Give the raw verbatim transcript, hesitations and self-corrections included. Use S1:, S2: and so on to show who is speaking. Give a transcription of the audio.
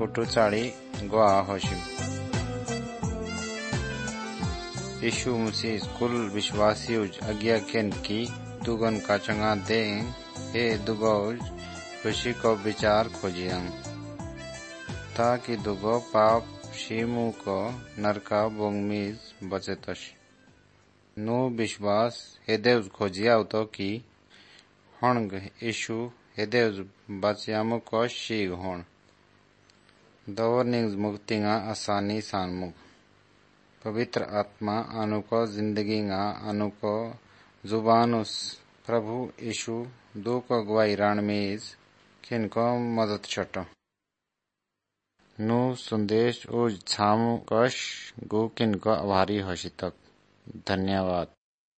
S1: Photo चाड़ी गुआ होशिम। यीशु मसीह कुल विश्वासियों अज्ञा केन की दुगन का चंगा दें हे दुगोज खुशी को विचार खोजियं ताकि दुगो पाप शीमु को नरका बोंगमीज बचे तश नो विश्वास हेदेव खोजिया तो की हणग यीशु हेदेव बचियामु को शीग होण दौर निंग मुक्तिंगा आसानी सानमुग पवित्र आत्मा अनुको जिंदगींगा अनुको जुबानुस प्रभु यीशु दो को गवाई रणमीज किनको मदद छटो नु संदेश उज छामु कश गो किनको आभारी होशी तक धन्यवाद।